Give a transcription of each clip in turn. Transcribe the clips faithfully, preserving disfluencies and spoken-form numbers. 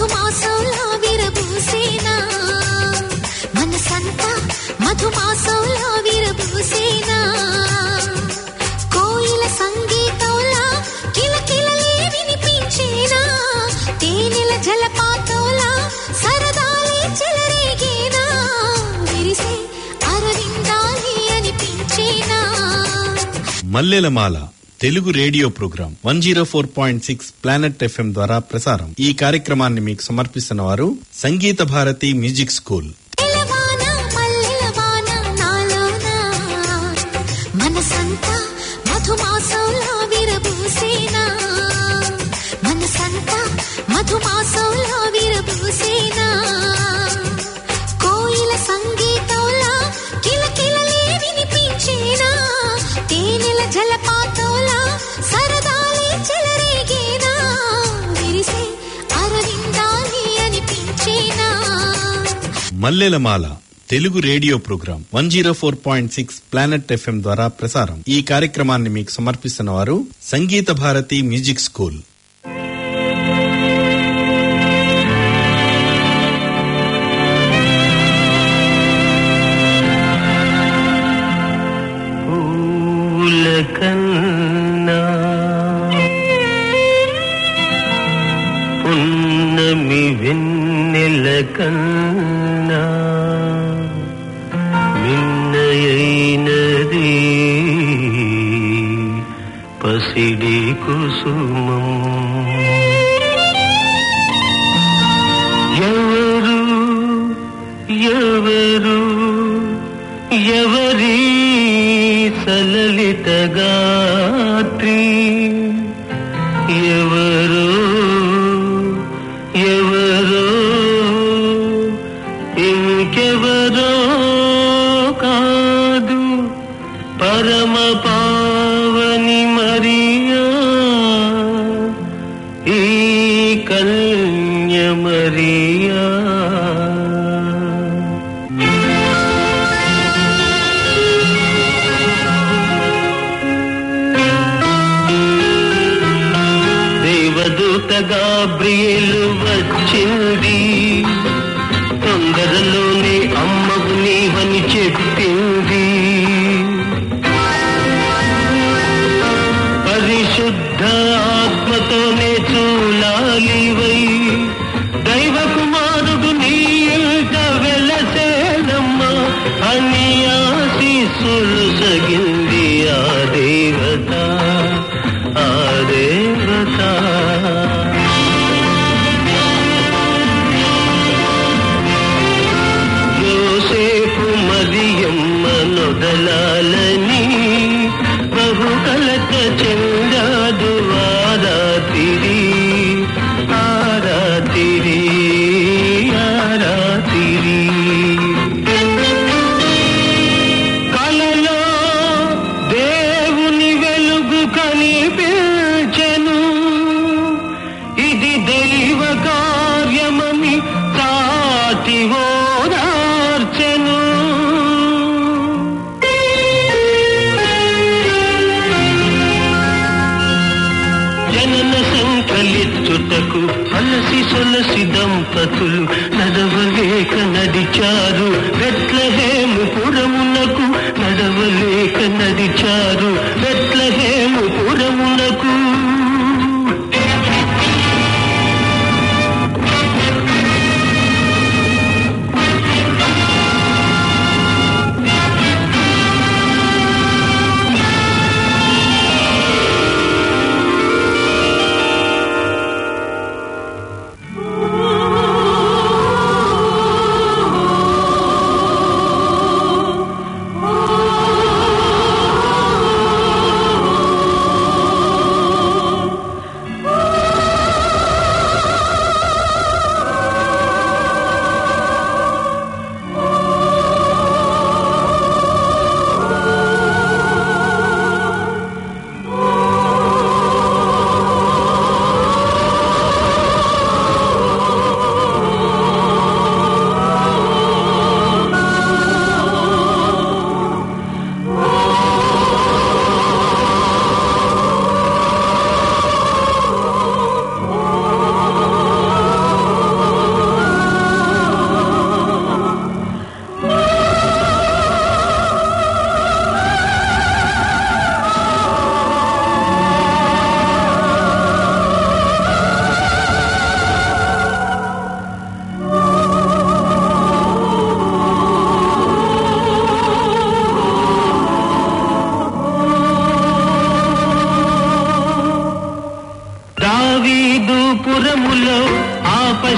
మధుమాసంలో విరబూసేనా మనసంతా మధుమాసంలో విరబూసేనా కోయిల సంగీతంలా కిలకిలలే వినిపించేనా తేనెల జలపాతంలా సరదాలే చెలరేగేనా విరిసే అరవిందాలే అనిపించేనా. Mallelamala Telugu radio programme one zero four point six planet FM ద్వారా ప్రసారం. ఈ కార్యక్రమాన్ని మీకు సమర్పిస్తున్న వారు సంగీత భారతి మ్యూజిక్ స్కూల్. మనసంతా మధుమాసంలో విరబూసేనా మనసంతా మధుమాసంలో విరబూసేనా కోయిల సంగీతంలా కిలకిలలే వినిపించేనా తేనెల జలపాతంలా సరదాలే చెలరేగేనా విరిసే అరవిందాలే అనిపించేనా. Mallelamala Telugu radio programme one zero four point six planet FM ద్వారా ప్రసారం. ఈ కార్యక్రమాన్ని మీకు సమర్పిస్తున్న వారు సంగీత భారతి మ్యూజిక్ స్కూల్. కన్నా పున్నమి వెన్నెల కన్నా మిన్నయైనది పసిడి కుసుమం. ఎవరు ఎవరు ఎవరి సలలిత గాత్రి ఎవరో ఎవరో ఇంకెవరో కాదు పరమ పావని మరియా ఈ కన్య మరియా. దేవదూత గాబ్రియేలు వచ్చింది తొందరలోనే అమ్మకు నీవని చెప్పింది. పరిశుద్ధ ఆత్మతోనే చూలాలివై దైవ కుమారుడు నీ ఇంట వెలసేనమ్మా అని ఆశీస్సులు సగింది ఆ దేవత ఆ దేవత. యోసేపు మరియమ్మ నొదలాలని బహు కలత చెందాడు ఆరాతిరి ఆరాతిరి ఆరాతిరి. కలలో దేవుని వెలుగు కనిపించెను ఇది దైవ కార్యమని తాటి ఓదార్చెను. జనన సంకలిచ్చుటకు అలసి సొలసి దంపతులు నడవలేక నడిచారు బెత్లెహేము పురమునకు నడవలేక నడిచారు బెత్లెహేము పురమునకు.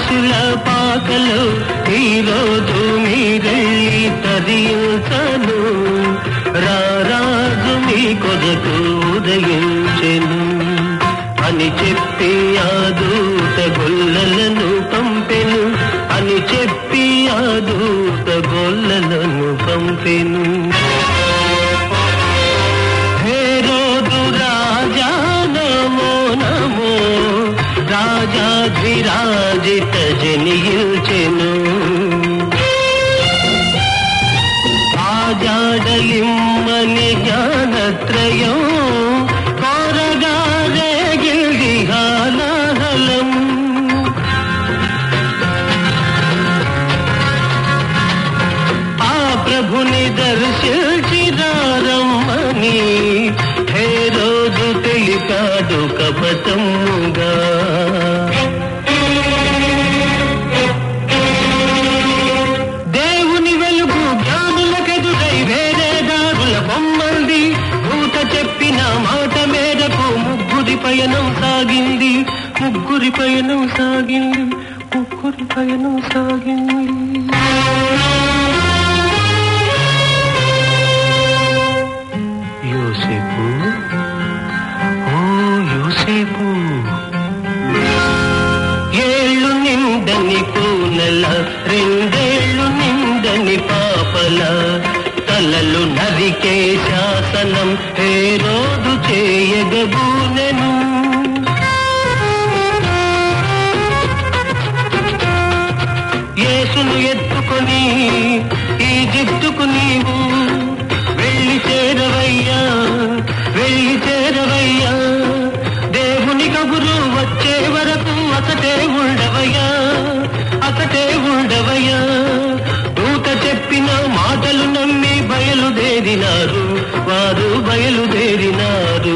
దినుసుల పాకలో ఈరోజు మీరెళ్ళి తరించను, రారాజు మీ కొరకు ఉదయించెను అని చెప్పి ఆ దూత గొల్లలను పంపెను, అని చెప్పి ఆ దూత గొల్లలను పంపెను. హేరోదు రాజా నమో నమో, రాజాధిరాజిత జనియించెను, ఆజాడలిమ్మని జ్ఞానత్రయం కోరగా రేగిల్ది హాలాహలం. ఆ ప్రభుని దర్శించిరారమ్మని హేరోదు తెలిపాడు కపటముగా. దేవుని వెలుగు జ్ఞానులకెదురై వేరే దారుల బొమ్మల్ది, భూత చెప్పిన మాట మేరకు ముగ్గురి పయనం సాగింది, ముగ్గురి పయనం సాగింది, ముగ్గురి పయనం సాగింది. యోసేపు, ఓ యోసేపు, ఏళ్ళు నిండని పూనెల రెండేళ్ళు నిండని పాపల తలలు నరికే శాసనం హేరోదు చేయగబూనెను. యేసును ఎత్తుకొని ఈజిప్టుకు నీవు వెళ్ళి చేరవయ్యా, వెళ్ళి చేరవయ్యా, దేవుని కబురు వచ్చే వరకు అసటే ఉండవయ్యా, అసటే ఉండవయ్యా. దూత చెప్పిన మాటలు నమ్మి బయలుదేరినారు, వారు బయలుదేరినారు.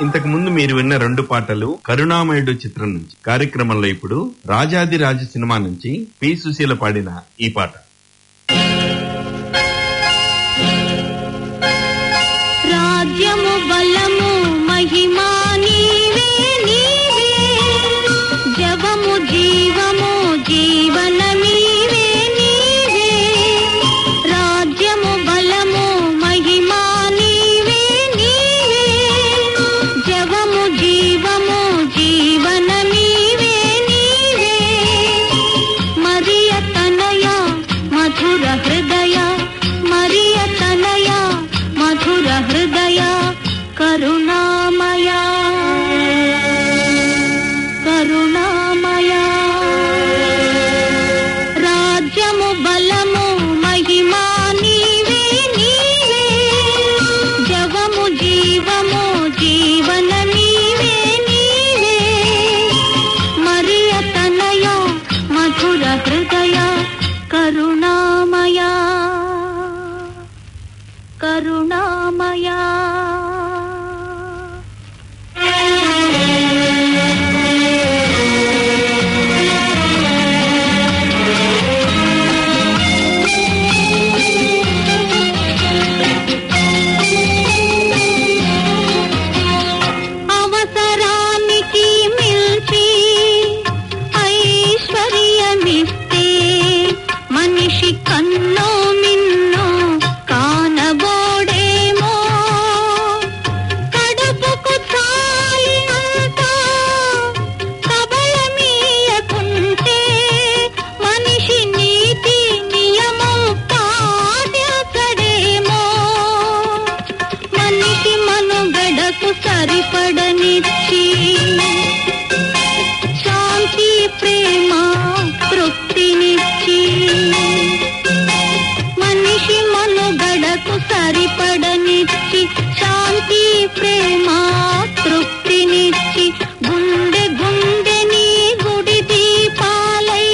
ఇంతకు ముందు మీరు విన్న రెండు పాటలు కరుణామయుడు చిత్రం నుంచి. కార్యక్రమంలో ఇప్పుడు రాజాది రాజ సినిమా నుంచి పి సుశీల పాడిన ఈ పాట. రాజ్యము బలము మహిమా నీవే నీవే, జవము జీవము జీవన నీవే నీవే. రాజ్యము బలము మహిమా నీవే నీవే, జవము జీవము జీవన నీవే నీవే. మరియ తనయ మధుర హృదయ, మరియ తనయ మధుర హృదయ, కరుణామయ కరుణామయ. రాజ్యము బలము మహిమా నీవే నీవే, జవము జీవము జీవన నీవే నీవే. మరియ తనయ మధుర హృదయ, కరుణామయ కరుణామయ. అవసరానికి మిల్చి ఐశ్వర్యమిస్తే మనిషి కన్నో మిన్నో కానబోడేమో. కడుపుకు చాలినంత కబళమీయకుంటే మనిషి నీతి నియమం పాటించడేమో. మనిషి మనుగడకు సరిపడనిచ్చి శాంతి ప్రేమ తృప్తినిచ్చి, మనిషి మనుగడకు సరిపడనిచ్చి శాంతి ప్రేమ తృప్తినిచ్చి, గుండె గుండె నీ గుడి దీపాలై,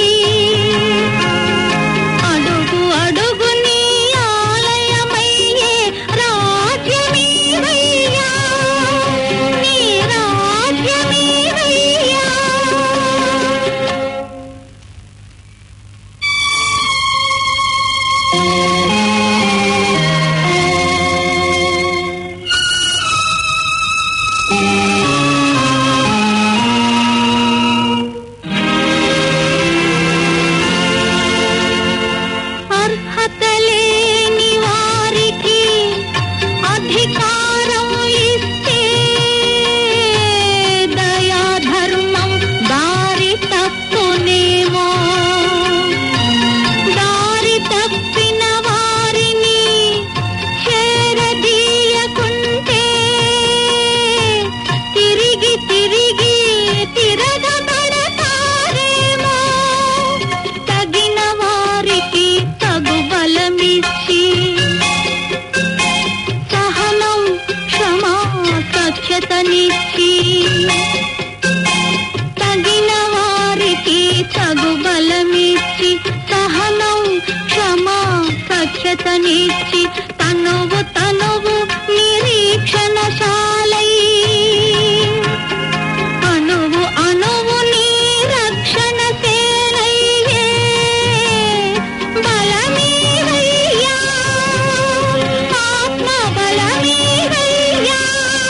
అడుగు అడుగు నీ ఆలయమయ్యే రాజ్యమీవయ్యా, నీ రాజ్యమీవయ్యా. అర్హత లేని వారికి అధికారం ఇస్తే దయా ధర్మం దారి తప్పునేమో. దారి తప్పిన వారిని చేరదీయకుంటే తిరిగి తిరిగి తిరగబడతారేమో. తగిన వారికి తగు బలమిచ్చి సహనం క్షమా సఖ్యతనిచ్చి, తగిన వారికి తగు బలమిచ్చి సహనం క్షమా సఖ్యతనిచ్చి, తనువు తనువు నిరీక్షణశాలై, అణువు అణువు నీ రక్షణ సేనయ్యే. బలమీవయ్యా, ఆత్మ బలమీవయ్యా.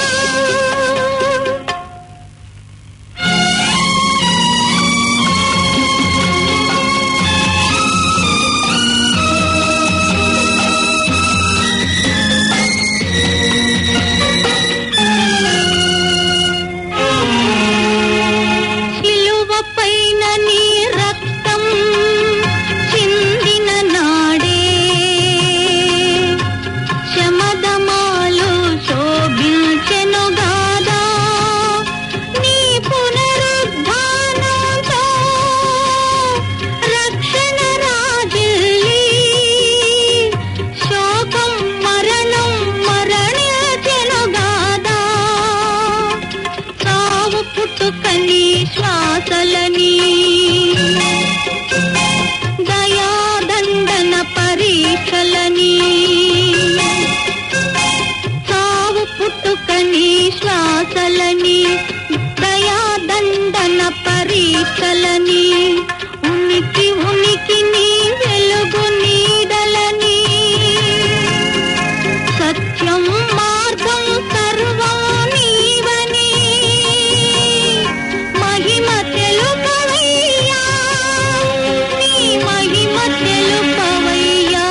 శిలువ పైన నీ రక్తం చిందిన నాడే శమదమాలు శోభించెను గాదా. నీ పునరుద్ధానంతో రక్షణ రాజిల్లి, శోకం మరణం మరణించెను గాదా. సావు పుట్టుకని శ్వాసలని, దయాదండన పరీక్షలని, సావు పుట్టుకని శ్వాస శ్వాసలని దయాదండన పరీక్షలని ఉనికి ఉనికిని వెలుగు నీడలని సత్యం మార్గం సర్వం నీవని మహిమ తెలుపవయ్యా నీ మహిమ తెలుపవయ్యా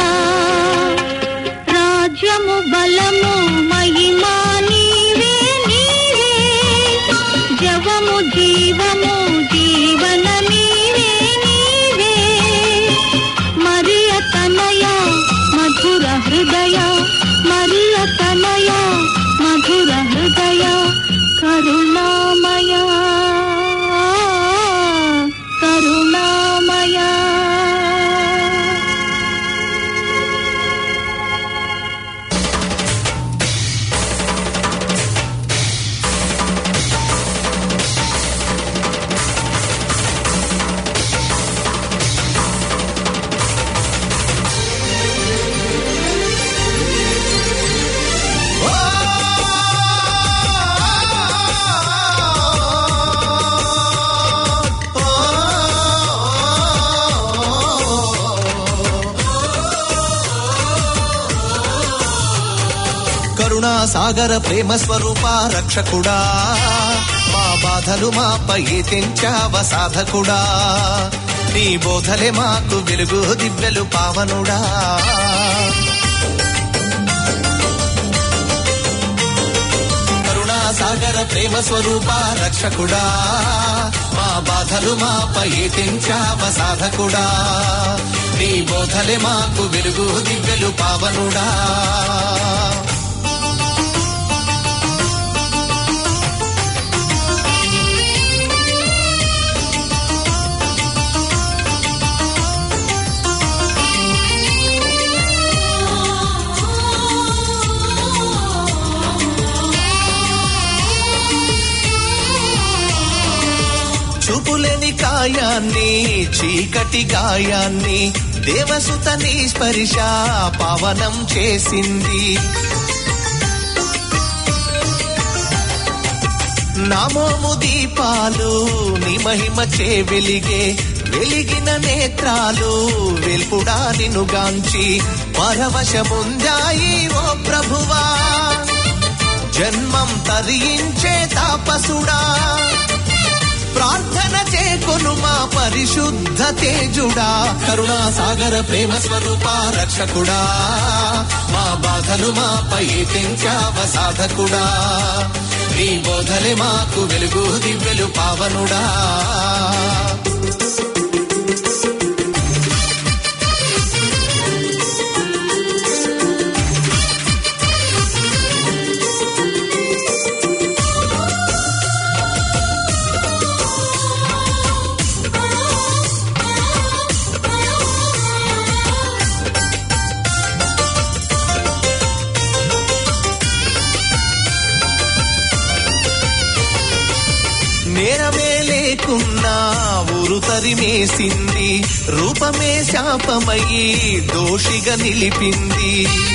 రాజ్యము బలము మహిమా నీవే నీవే జవము జీవము జీవన నీవే నీవే మరియ తనయ మధుర హృదయ మరియ తనయ మధుర హృదయ కరుణామయ కరుణామయ కరుణా సాగర ప్రేమ స్వరూప రక్షకుడా మా బాధలు మాపై తెంచావ సాధకుడా నీ బోధలే మాకు వెలుగు దివ్యలు పావనుడా కరుణా సాగర ప్రేమ స్వరూప రక్షకుడా మా బాధలు మాపై తెంచావ సాధకుడా నీ బోధలే మాకు వెలుగు దివ్యలు పావనుడా చూపులేని కాయాన్ని చీకటి గాయాన్ని దేవసుత నీ స్పర్శ పావనం చేసింది నామోము దీపాలు నీ మహిమ చే వెలిగే వెలిగిన నేత్రాలు వెల్పుడా నిన్ను గాంచి పరవశముందాయి ఓ ప్రభువా జన్మం తరించే తాపసుడా ప్రార్థన చేకొను మా పరిశుద్ధ తేజుడా కరుణా సాగర ప్రేమ స్వరూప రక్షకుడా మా బాధలు మాపై తెంచావ సాధకుడా నీ బోధలే మాకు వెలుగు దివ్యలు పావనుడా నేరమే లేకున్నా ఊరు తరిమేసింది రూపమే శాపమయ్యి దోషిగా నిలిపింది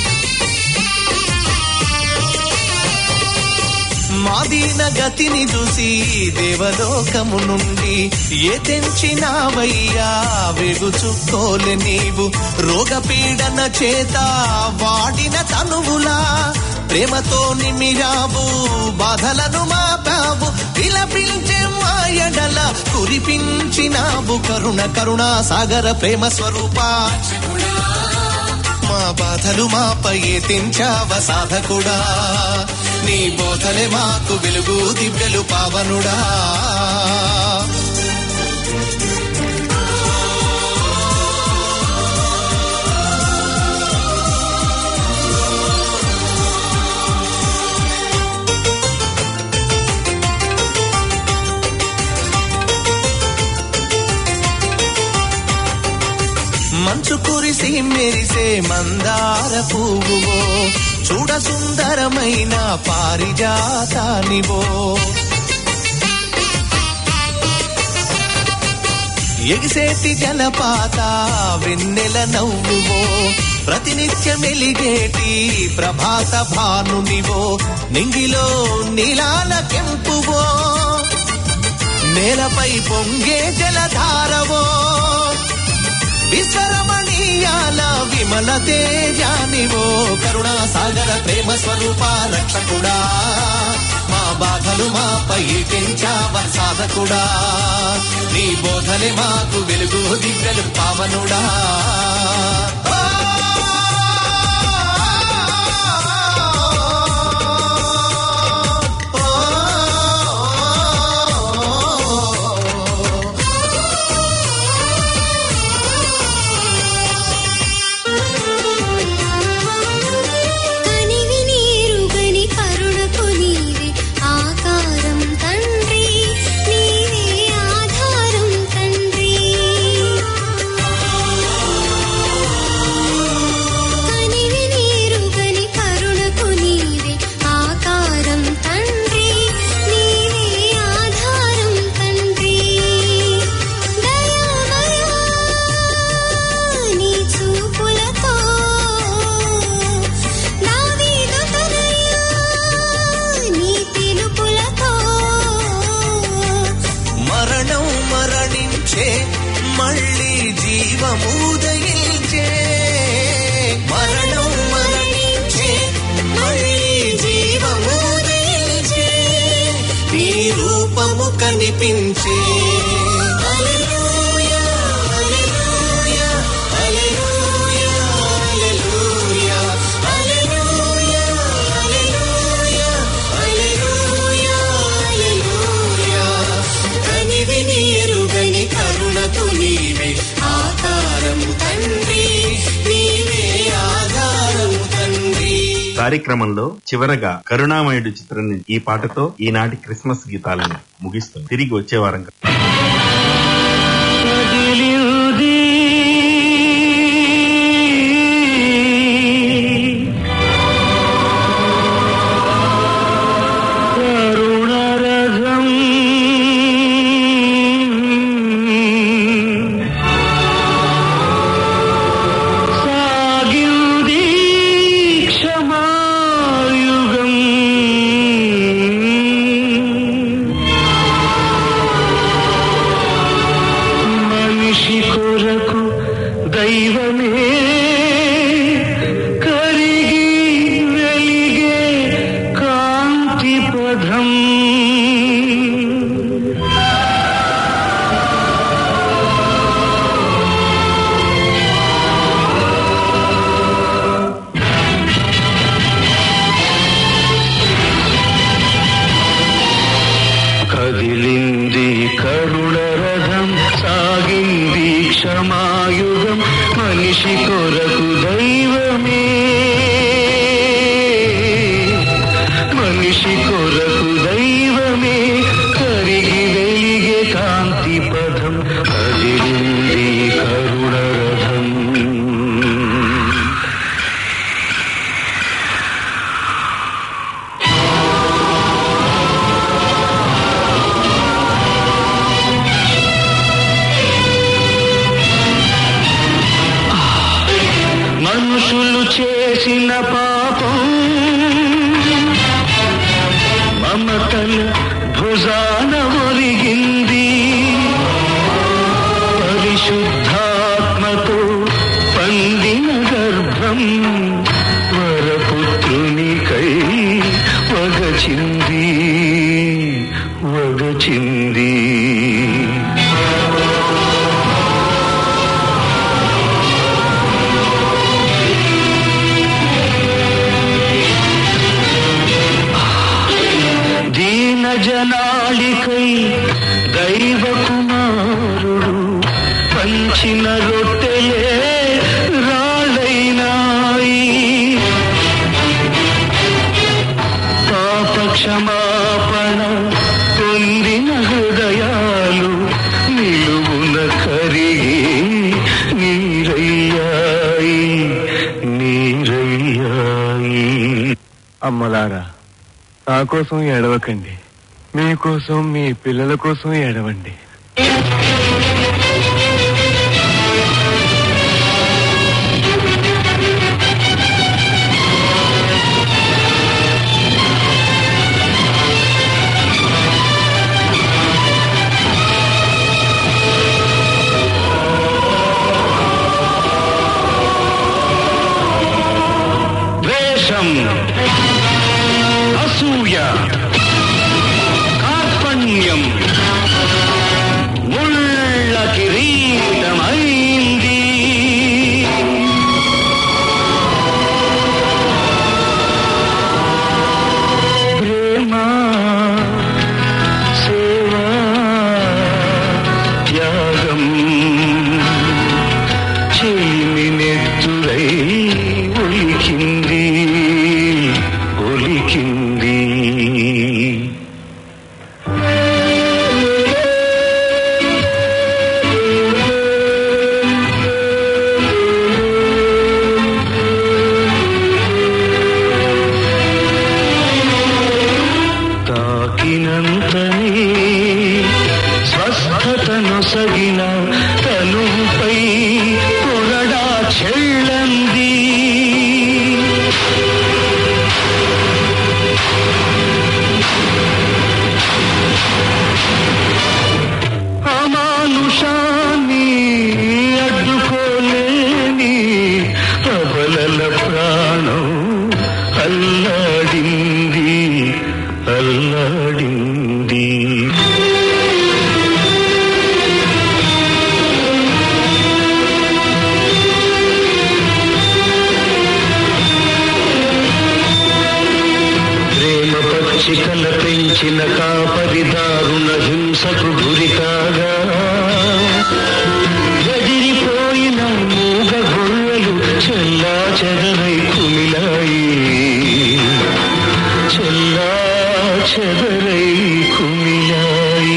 మాదీన గతిని చూసి దేవలోకము నుండి ఏ తెంచినావయ్యా వెగు చుక్కోలే నీవు రోగపీడన చేత వాడిన తనువులా ప్రేమతో నిమిరావు బాధలను మాపావు విలపించే మాయడల కురిపించినావు కరుణ కరుణా సాగర ప్రేమ స్వరూప మా బాధలు మాపై తెంచావ సాధకుడా నీ బోధలే మాకు వెలుగు దివ్యలు పావనుడా మంచు కురిసి మెరిసే మందార పువ్వువో చూడ సుందరమైన పారిజాతానివో ఎగిసేటి జలపాత వెన్నెల నవ్వువో ప్రతినిత్యమెలిగేటి ప్రభాత భానునివో, నింగిలో నీలాల కెంపువో, నేలపై పొంగే జలధారవో, విశ్వరమణీయాల విమల తేజానివో, కరుణా సాగర ప్రేమ స్వరూప రక్షకుడా, మా బాధలు మాపై తెంచావ సాధకుడా, నీ బోధలే మాకు వెలుగు దివ్యలు పావనుడా. మళ్ళీ జీవముదయించే, మరణం మరణించే మళ్ళీ జీవముదయించే, నీ రూపము కనిపించే. హల్లెలూయా హల్లెలూయా హల్లెలూయా హల్లెలూయా హల్లెలూయా హల్లెలూయా హల్లెలూయా హల్లెలూయా. కనివి నీరుగని కరుణకు నీవే ఆధారము తండ్రి, నీవే ఆధారము తండ్రి. కార్యక్రమంలో చివరగా కరుణామయుడు చిత్రం నుంచి ఈ పాటతో ఈనాటి క్రిస్మస్ గీతాలను ముగిస్తుంది. తిరిగి వచ్చే వారం అమ్మలారా, నా కోసం ఏడవకండి, మీకోసం మీ పిల్లల కోసం ఏడవండి. అసూయ, కార్పణ్యం ముళ్ళ కిరీటమైంది. ప్రేమ, సేవ, త్యాగం చేమి నెత్తురై ఒలికింది ఒలికింది. తాకినంతనే స్వస్థతను సగిన తనుపై కొరడా చెళ్ళంది. అమానుషాన్ని అడ్డుకోలేని ప్రబలల ప్రాణం అల్లాడింది అల్లాడింది. ప్రేమ పచ్చికల పెంచిన కాపరిదారుణ హింసకు గురి కాగా ఎదిరిపోయిన మూగ గొర్రెలు చెల్లా చెదరై కుమిలాయి చెల్లా చెదరై కుమిలాయి.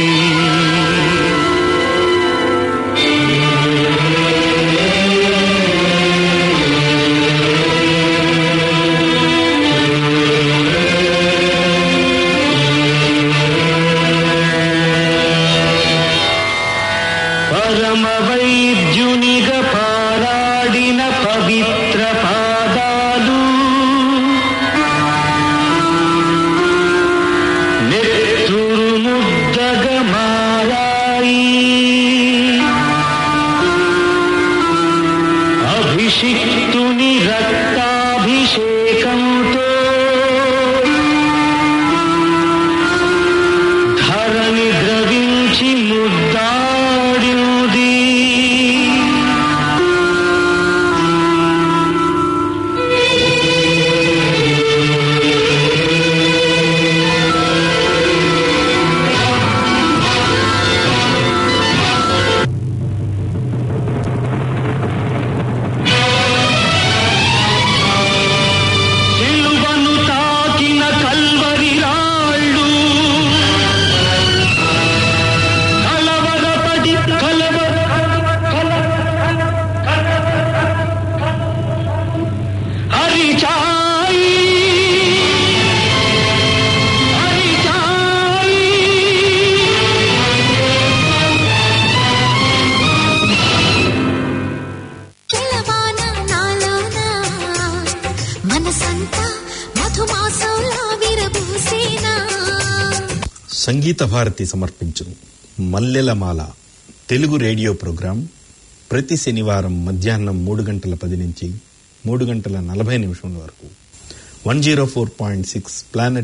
పరమ వైద్యునిగా పారాడిన పవిత్ర పాదాలు నెత్తురు ముద్దగా మారాయి. అభిషిక్తుని రక్తాభిషేకంతో ధరణి ద్రవించి ముద్దాడింది. సిలువను తాకిన కల్వరి రాళ్ళు కలవరపడి కలవర హరిచాయి హరిచాయి. తెలవాన నాలోన మనసంతా మధుమాసంలా విరబూసేనా. సంగీత భారతి సమర్పించు మల్లెలమాల తెలుగు రేడియో ప్రోగ్రాం ప్రతి శనివారం మధ్యాహ్నం మూడు గంటల పది నుంచి మూడు గంటల నలభై నిమిషముల వరకు one zero four point six planet